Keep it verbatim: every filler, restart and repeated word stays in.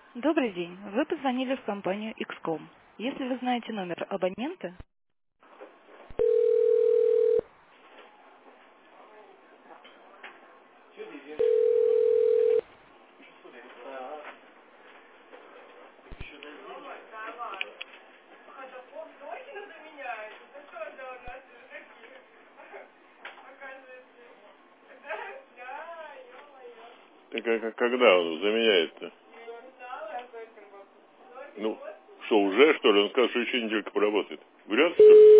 Добрый день. Вы позвонили в компанию икс ком. Если вы знаете номер абонента... Так а к- когда он заменяет-то? Ну, что, уже, что ли? Он сказал, что еще неделька поработает. Врет, что ли?